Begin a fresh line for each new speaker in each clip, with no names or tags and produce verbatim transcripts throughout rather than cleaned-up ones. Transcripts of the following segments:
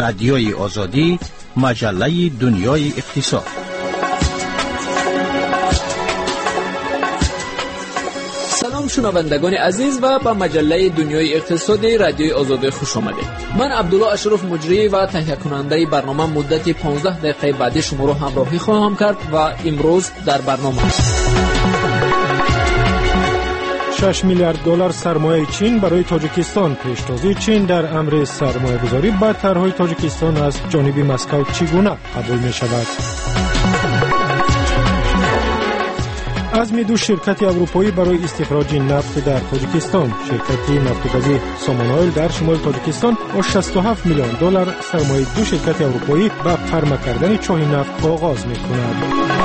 رادیوی آزادی، مجله دنیای اقتصاد.
سلام شنوندگان عزیز و به مجله دنیای اقتصادی رادیوی آزادی خوش آمدید. من عبدالله اشرف مجری و تهیه کننده برنامه مدت پانزده دقیقه بعد شما رو همراهی خواهم کرد و امروز در برنامه
شش میلیارد دلار سرمایه چین برای تاجیکستان. پیشتازی چین در امر سرمایه گذاری به طرحهای تاجیکستان از جانب مسکو چگونه قبول می شود؟ عزم دو شرکت اروپایی برای استخراج نفت در تاجیکستان. شرکت نفتوگازی سامان اویل در شمال تاجیکستان با شصت و هفت میلیون دلار سرمایه دو شرکت اروپایی به فرما کردن چاه نفت آغاز می کند.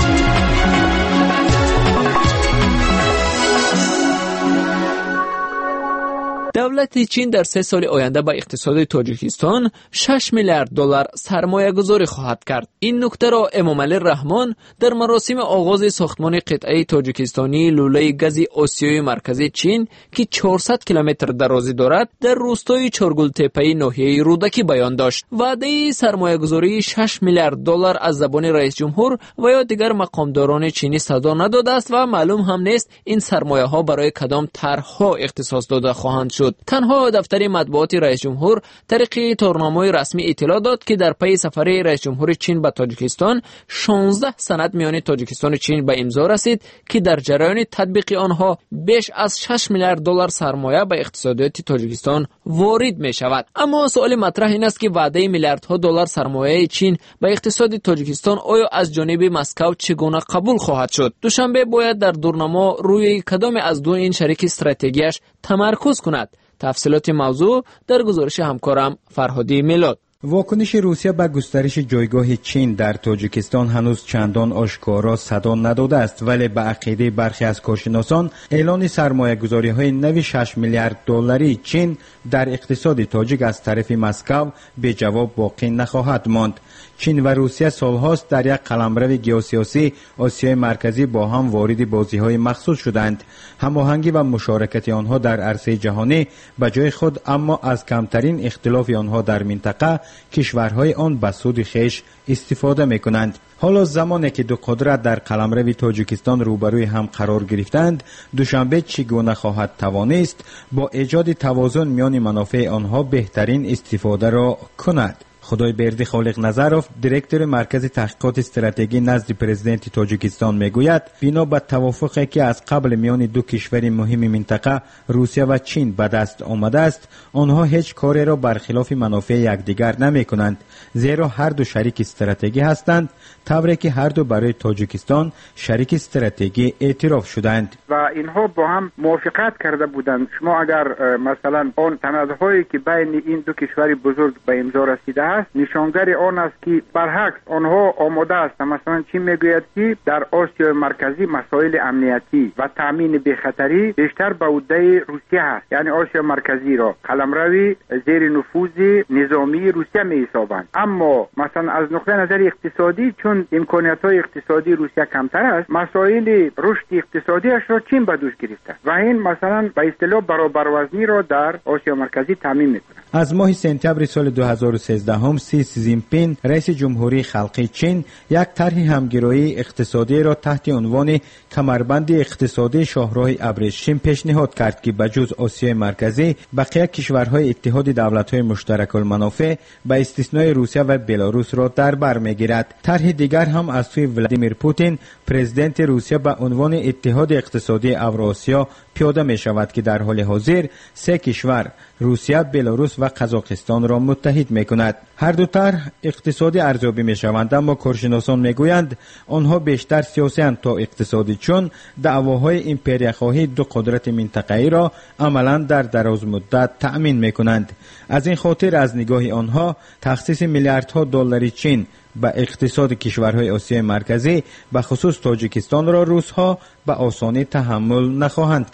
دولت چین در سه سال آینده به اقتصاد تاجیکستان شش میلیارد دلار سرمایه گذاری خواهد کرد. این نکته را امامعلی رحمان در مراسم آغاز ساختمان قطعه تاجیکستانی لوله گاز آسیای مرکزی چین که چهارصد کیلومتر درازی دارد در روستای چارگل‌تپه ناحیه رودکی بیان داشت. وعده سرمایه گذاری شش میلیارد دلار از زبان رئیس جمهور و یا دیگر مقامداران چینی صدا نداده است و معلوم هم نیست این سرمایه ها برای کدام طرح‌ها اختصاص داده خواهند شد. تنها دفتر مطبوعات رئیس جمهور طریق تورنامه رسمی اطلاع داد که در پی سفر رئیس جمهور چین به تاجیکستان شانزده سند میان تاجیکستان و چین به امضا رسید که در جریان تطبیق آنها بیش از شش میلیارد دلار سرمایه به اقتصادیات تاجیکستان وارد می شود. اما سوال مطرح این است که وعده میلیاردها دلار سرمایه چین به اقتصاد تاجیکستان آیا از جانب مسکو چگونه قبول خواهد شد؟ دوشنبه باید در دورنما روی کدام از دو این شریک استراتژیش تمرکز کند. تفصیلات موضوع در گزارش همکارم فرهادی میلاد.
واکنش روسیه به گسترش جایگاه چین در تاجیکستان هنوز چندان آشکارا صدا نداده است، ولی به عقیده برخی از کارشناسان اعلان سرمایه‌گذاری‌های نوی شش میلیارد دلاری چین در اقتصاد تاجیک از طرف مسکو به جواب باقی نخواهد ماند. چین و روسیه سالهاست در یک قلمرو گیوسیاسی آسیای مرکزی با هم وارد بازی‌های مخصوص شدند. هماهنگی و مشارکت آنها در عرصه جهانی به جای خود، اما از کمترین اختلاف آنها در منطقه کشورهای آن به سود خویش استفاده می‌کنند. حالا زمانی که دو قدرت در قلمرو تاجیکستان روبروی هم قرار گرفتند، دوشنبه چگونه خواهد توانست با ایجاد توازن میان منافع آنها بهترین استفاده را کند؟ خدایبردی خالق نظروف، دیرکتور مرکز تحقیقات استراتژی نزد پرزیدنت تاجیکستان میگوید بنا به توافقی که از قبل میان دو کشور مهم منطقه روسیه و چین به دست آمده است، آنها هیچ کاری را برخلاف منافع یکدیگر نمی کنند، زیرا هر دو شریک استراتژی هستند، طوری که هر دو برای تاجیکستان شریک استراتژی اعتراف شدند
و اینها با هم موافقت کرده بودند. شما اگر مثلا آن سندهایی که بین این دو کشور بزرگ به امضا رسیده است نشانگر آن است که برعکس آنها آماده است. مثلا چین میگوید که در آسیا مرکزی مسائل امنیتی و تامین بی‌خطری بیشتر به عهده روسیه است، یعنی آسیا مرکزی را قلمرو زیر نفوذ نظامی روسیه می‌حسابند. اما مثلا از نقطه نظر اقتصادی چون امکانات‌های اقتصادی روسیه کمتر است، مسائل رشد اقتصادیش را چین به دوش گرفته و این مثلا به اصطلاح برابروزنی را در آسیا مرکزی تامین می‌کند.
از ماه سپتامبر سال دو هزار و سیزده هم سی زینپین رئیس جمهوری خلقی چین یک طرح همگرایی اقتصادی را تحت عنوان کمربند اقتصادی شاهراه ابریشم پیشنهاد کرد که بجز آسیای مرکزی بقیه کشورهای اتحاد دولت‌های مشترک المنافع به استثنای روسیه و بلاروس را در بر می‌گیرد. طرح دیگر هم از سوی ولادیمیر پوتین پرزیدنت روسیه به عنوان اتحاد اقتصادی اوراسیا پیاده می شود که در حال حاضر سه کشور روسیه، بلاروس و قزاقستان را متحد می کند. هر دو طرح اقتصادی ارزیابی می شوند، اما کارشناسان می گویند آنها بیشتر سیاسی اند تا اقتصادی، چون دعواهای امپریاخواهی دو قدرت منطقه‌ای را عملا در دراز مدت تأمین می کنند. از این خاطر از نگاه آنها تخصیص میلیاردها دلار چین به اقتصاد کشورهای آسیای مرکزی به خصوص تاجیکستان را روس‌ها به آسانی تحمل نخواهند کرد.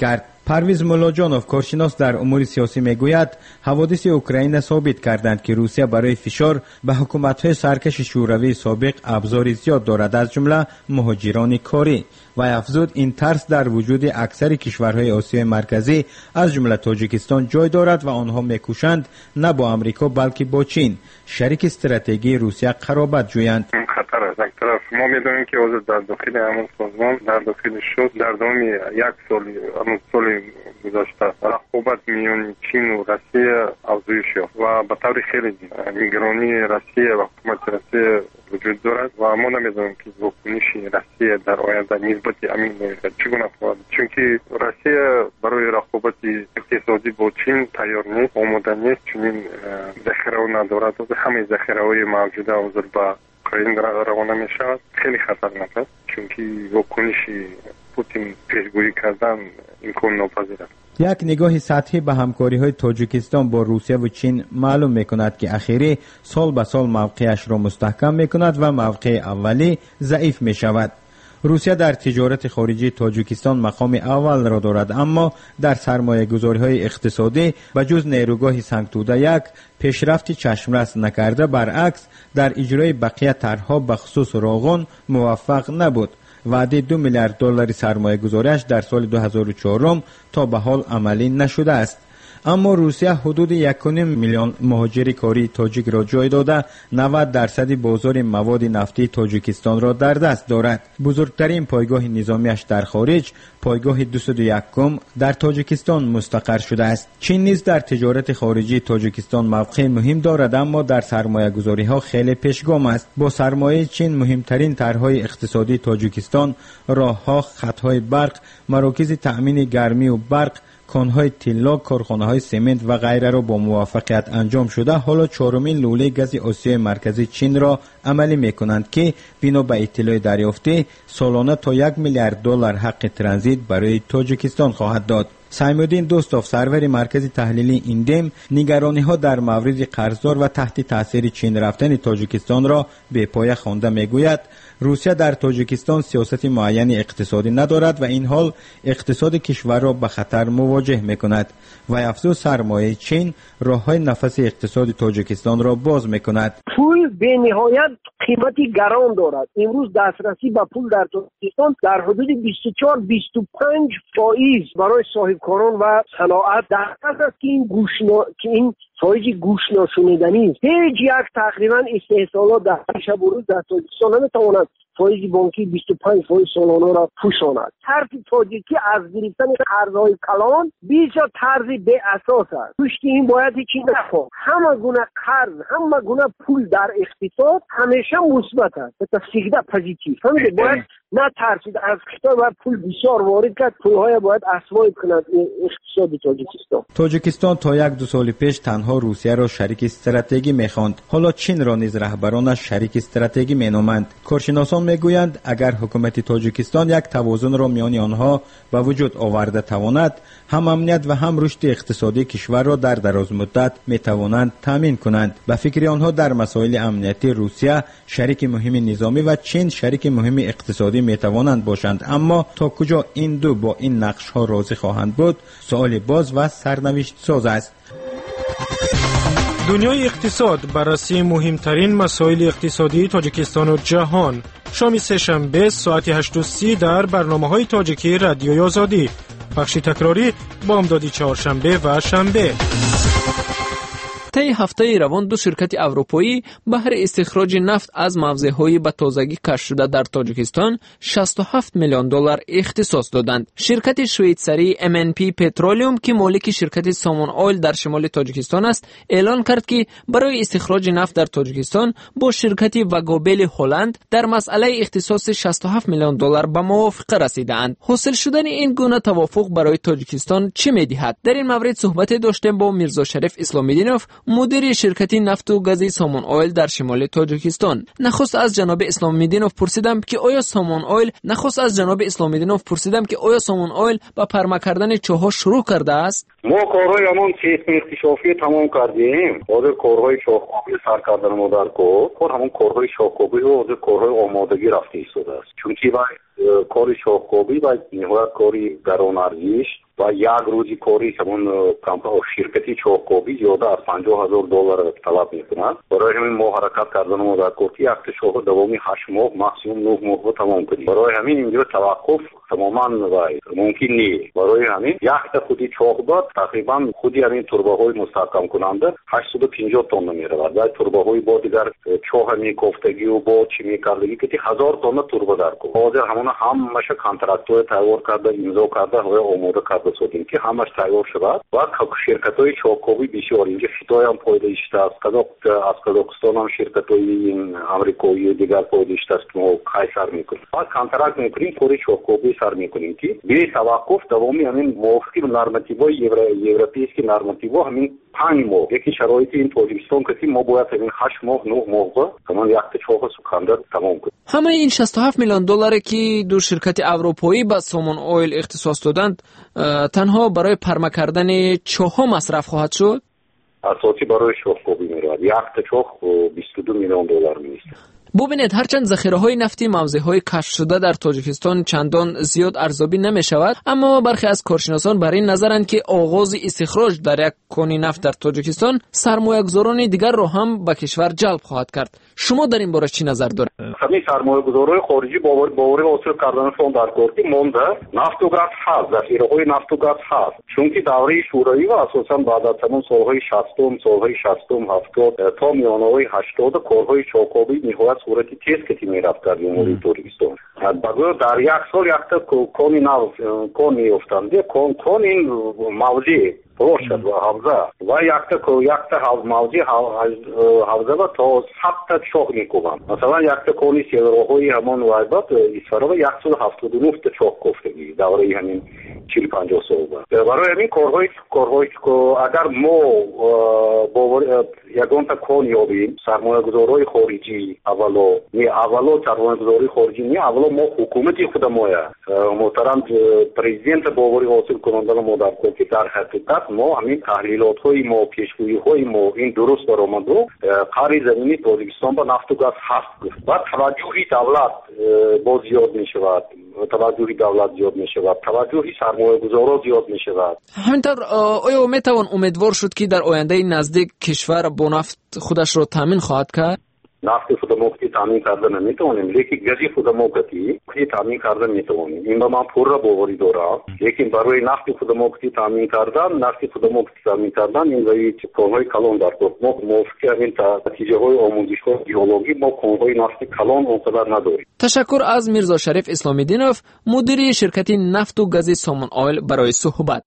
پرویز مولاجانوف کارشناس در امور سیاسی میگوید حوادث اوکراین ثابت کردند که روسیه برای فشار به حکومت‌های سرکش شوروی سابق ابزار زیاد دارد، از جمله مهاجران کاری. و افزود این ترس در وجود اکثر کشورهای آسیای مرکزی از جمله تاجیکستان جای دارد و آنها میکوشند نه با امریکا بلکه با چین شریک استراتژی روسیه قرابت جویند.
خطر است. یک طرف ما میدونیم که اوضاع در داخل همون سازمان در داخل شد در دام یک سال همون سال گذشته رقابت میان چین و روسیه افزایش یافت و به طور خیلی نگرانی روسیه و حکومت روسیه وجود دارد و ما نمیدونیم که واکنش روسیه در آینده نسبت همین چگونه خواهد، چون که روسیه برای رقابت اقتصادی با چین تیار نیست، آماده نیست، چون ذخیره ندارد و همه ذخیره‌های موجوده حاضر به اوکراین روانه می شود. خیلی خطرناک است، چون که واکنش پوتین پیشگویی کردن امکان ناپذیر است.
یک نگاه سطحی به همکاری های تاجیکستان با روسیه و چین معلوم می کند که اخیری سال به سال موقعش را مستحکم می کند و موقع اولی ضعیف می شود. روسیه در تجارت خارجی تاجیکستان مقام اول را دارد، اما در سرمایه گذاری های اقتصادی به جز نیروگاه سنگتوده یک پیشرفتی چشمرس نکرده، برعکس در اجرای بقیه طرحها به خصوص راغون موفق نبود. وعده دو میلیارد دلار سرمایه گذاریش در سال دو هزار و چهار تا به حال عملی نشده است. اما روسیه حدود یک و نیم میلیون مهاجر کاری تاجیک را جای داده نود درصد بازار مواد نفتی تاجیکستان را در دست دارد. بزرگترین پایگاه نظامیش در خارج، پایگاه دویست و یک در تاجیکستان مستقر شده است. چین نیز در تجارت خارجی تاجیکستان موقع مهم دارد، اما در سرمایه گذاری ها خیلی پیشگام است. با سرمایه چین مهمترین طرحهای اقتصادی تاجیکستان راهها، خطهای برق، مراکز تأمین گرمی و برق، کانهای طلا، کارخانه‌های سمنت و غیره را با موفقیت انجام شده. حالا چهارمین لوله گاز آسیای مرکزی چین را عملی می‌کنند که بنا به اطلاع دریافته سالانه تا یک میلیارد دلار حق ترانزیت برای تاجیکستان خواهد داد. سیمودین دوستوف، سرور مرکز تحلیلی ایندم، نگرانی‌ها در مورد قرضدار و تحت تاثیر چین رفتن تاجیکستان را به پایه خوانده میگوید روسیه در تاجیکستان سیاست معین اقتصادی ندارد و این حال اقتصاد کشور را به خطر مواجه میکند و افزود سرمایه چین راههای نفس اقتصاد تاجیکستان را باز میکند.
پول به نهایت قیمتی گران دارد. امروز دسترسی به پول در تاجیکستان در حدود بیست و چهار بیست و پنج فائز برای صاحبکاران و صنایع در پس است که این گوشنا که این فایز گوش ناشنیدنی است. هیچ یک تقریبا استحصالات در شب و روز در تاجیکستان نمیتواند فایز بانکی بیست و پنج فایز سالانه را پوشاند. طرز تاجیکی از گرفتن قرضهای کلان بیشتر طرز به اساس است. پشت این باید چی نخواه. همه گونه قرض، همه گونه پول در اقتصاد همیشه مثبت است. به تفسیرده پوزیتیو. همین باید نه ترسید از کشور باید پول بسیار وارد کرد، پولهای باید اسواب کند اقتصاد تاجیکستان.
تاجیکستان تا یک دو سال پیش تنها روسیه را شریک استراتژی می‌خواند، حالا چین را نیز رهبرانش شریک استراتژی می‌نامند. کارشناسان میگویند اگر حکومت تاجیکستان یک توازن را میان آنها به وجود آورده تواند، هم امنیت و هم رشد اقتصادی کشور را در دراز مدت میتوانند تامین کنند. به فکر آنها در مسائل امنیتی روسیه شریک مهم نظامی و چین شریک مهم اقتصادی میتوانند باشند، اما تا کجا این دو با این نقش ها راضی خواهند بود سوال باز و سرنوشت ساز است.
دنیای اقتصاد، بررسی مهمترین مسائل اقتصادی تاجیکستان و جهان. شام سه‌شنبه ساعت هشت و سی در برنامه‌های تاجیکی رادیوی آزادی. بخش تکراری بامدادی چهارشنبه و شنبه.
طی هفته روان دو شرکت اروپایی بهر استخراج نفت از موضع‌های به تازگی کشف شده در تاجیکستان شصت و هفت میلیون دلار اختصاص دادند. شرکت شویتساری ام ان پی پترولیوم که مالک شرکت سامون آیل در شمال تاجیکستان است، اعلان کرد که برای استخراج نفت در تاجیکستان با شرکت وگابل هلند در مسئله اختصاص شصت و هفت میلیون دلار به موافقه رسیدند. حاصل شدن این گونه توافق برای تاجیکستان چه می‌دهد؟ در این مورد صحبت داشتیم با میرزا شریف اسلامیدینوف، مدیر شرکت نفت و گاز سامون آیل در شمال تاجیکستان. نخست از جناب اسلامیدینوف پرسیدم که آیا سامون آیل نخست از جناب اسلامیدینوف پرسیدم که آیا سامون آیل با پرما کردن چاه‌ها شروع کرده است؟
ما کارهای همون سیستم اکتشافی تمام کردیم. حاضر کارهای شاخکوبی سر کردن ما در کو، کار همون کارهای شاخکوبی و حاضر کارهای آمادگی رفته ایستاده است. چون که باید کار شاخکوبی باید نهایت کاری گران ارزش و یک روزی کاری همون کمپانی شرکتی چوکوبی زیاده از پنجاه هزار دلار طلب میکنند. برای همین ما حرکت کردن ما در کوتی یک شغل دوامی هشت ماه ماکسیموم نه ماه رو تمام کنیم. برای همین اینجا توقف تماما ممکن نیست. برای همین یک تا خودی چوکبات تقریبا خودی همین توربه های مستحکم کننده هشتصد و پنجاه تن میرود. در توربه های با دیگر چوه می کوفتگی و با چی میکردگی که هزار تن توربه در کو. حاضر همون همش کانترکت های تایید کرده امضا کرده و آماده کرده شدیم که همش تایید شود و شرکت های چوکوبی بسیار اینجا فیتای هم پایده اشته است. از قزاقستان هم شرکت های امریکایی دیگر پایده اشته است که ما خیلی سر میکنیم. بعد کانترکت میکنیم کوری چوکوبی سر میکنیم که بی توقف دوامی همین موافقی نرماتیوهای یوروپیسکی نرماتیو همین پنج ماه یکی شرایط این تاجیکستان که ما باید همین هشت ماه نه ماه تمام یک چوک سکندر تمام کنیم.
همه این شصت و هفت میلیون دلاری که دو شرکت اروپایی به سومون اویل اختصاص دادند تنها برای پرمه کردن چوها مصرف خواهد شد؟
اساسی برای چوکوبی میرود. یک چوک بیست و دو میلیون دلار میشه.
ببینید هرچند ذخیره های نفتی موضع های کشف شده در تاجیکستان چندان زیاد ارزیابی نمی شود، اما برخی از کارشناسان بر این نظرند که آغاز استخراج در یک کانی نفت در تاجیکستان سرمایه گذاران دیگر را هم به کشور جلب خواهد کرد. شما در این باره چی نظر دارید؟
همین سرمایه گذاران خارجی باور باوری حاصل کردنشون در کوردی مونده نفت و گاز هست، ذخیره های نفت و گاز هست، چون که دوره شوروی و اساسا بعد از تمام سالهای شصتم سالهای شصتم هفتاد تا میانه‌های هشتاد کارهای چوکوبی نهایت صورتی تیز که میرفت در جمهوری تاجیکستان. بگو در یک سال یک تا کانی نو کانی افتنده کان کان این موضوع روشد و حوزه و یک تا یک تا حوزه موضوع حوزه و تا صد تا چوک میکوبن. مثلا یک تا کانی سیلروهای همان وایبات اسفرا و یک تا هفتاد و نه تا چوک گفتگی دوره همین چهل پنجاه سال بود. برای همین کارهای کارهای اگر ما باور یگان تا کان یابیم سرمایه گذارای خارجی اولو می اولو سرمایه گذاری خارجی می اولو ما حکومتی خود مایا محترم پرزیدنت باوری حاصل کننده ما در کوکی در حقیقت ما همین تحلیلات های ما پیشگویی های ما این درست برآمد و قاری زمینی تاجیکستان با نفت و گاز هست و توجهی دولت با زیاد می شود توجهی دولت زیاد می شود توجهی سرمایه گذارا زیاد می شود.
همینطور آیا می توان امیدوار شد که در آینده نزدیک کشور با نفت خودش را تامین خواهد کرد؟
نفت خودموقتی تامین کردن نمیتونیم، لیکن گازی خودموقتی که تامین کردن میتونیم. این با من پورا باوری دارم، لیکن برای نفت خودموقتی تامین کردن، نفت خودموقتی تامین کردن این روی کانهای کلان در بود. ما موافقه همین نتیجه های آموزش های بیولوژی ما کانهای نفت کلان اونقدر نداریم.
تشکر از میرزا شریف اسلامی‌دینوف، مدیر شرکت نفت و گاز سومون اویل برای صحبت.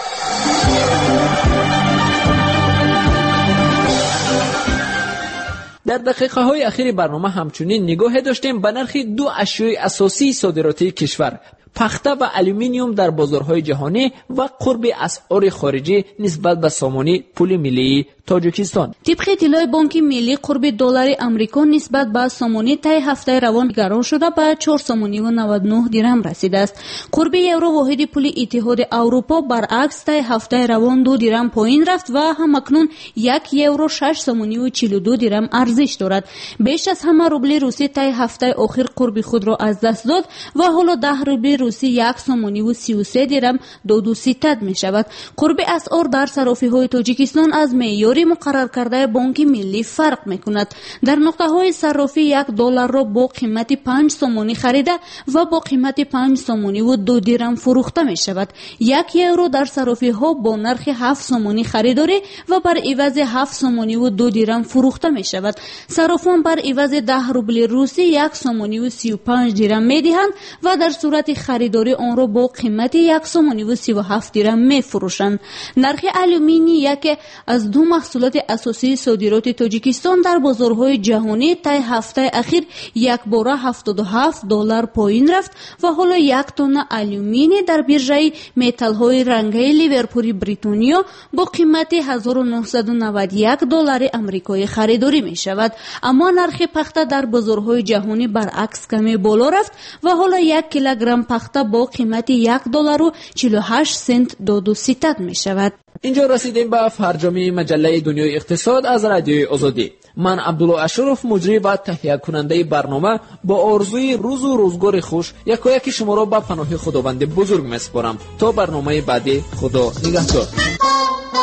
در دقیقه های اخیر برنامه همچنین نگاه داشتیم به نرخ دو اشیاء اساسی صادراتی کشور، پخته و الومینیوم در بازارهای جهانی و قرب اسعار خارجی نسبت به سامانه پول ملی تاجیکستان.
طبق اطلاع بانک ملی قرب دلار آمریکا نسبت به سامانه طی هفته روان گران شده به چهار سامانه و نود و نه درهم رسیده است. قرب یورو واحد پول اتحاد اروپا برعکس طی هفته روان دو درهم پایین رفت و همکنون یک یورو شش سامانه و چهل و دو درهم ارزش دارد. بیش از همه روبل روسی طی هفته اخیر قرب خود را از دست داد و حالا ده روبل روسی یک سامانه و سی و سه درهم دو و ستد می شود. قرب اسعار در صرافی های تاجیکستان از معیار مقرر کرده بانک ملی فرق می کند. در نقطه های صرافی یک دلار را با قیمت پنج سامانه خریده و با قیمت پنج سامانه و دو درهم فروخته می شود. یک یورو در صرافی ها با نرخ هفت سامانه خریداری و بر عوض هفت سامانه و دو درهم فروخته می شود. صرافان بر عوض ده روبل روسی یک سامانه و سی و پنج درهم می دهند و در صورت خریداری آن را با قیمت یک سامانه و سی و هفت درهم می فروشند. نرخ الومینی یکی از دو محصولات اساسی صادرات تاجیکستان در بازارهای جهانی طی هفته اخیر یک باره هفتاد و هفت دلار پایین رفت و حالا یک تن الومینی در بیرژه متال‌های رنگی لیورپول بریتانیا با قیمت هزار و نهصد و نود و یک دلار آمریکایی خریداری می شود. اما نرخ پخته در بازارهای جهانی برعکس کمی بالا رفت و حالا یک کیلوگرم پخته با قیمت یک دلار و چهل و هشت سنت دو و ستد می شود.
اینجا رسیدیم به فرجامی مجله دنیای اقتصاد از رادیوی آزادی. من عبدالله اشرف مجری و تهیه کننده برنامه با آرزوی روز و روزگار خوش یکایک شما را به پناه خداوند بزرگ میسپارم. تا برنامه بعدی، خدا نگهدار.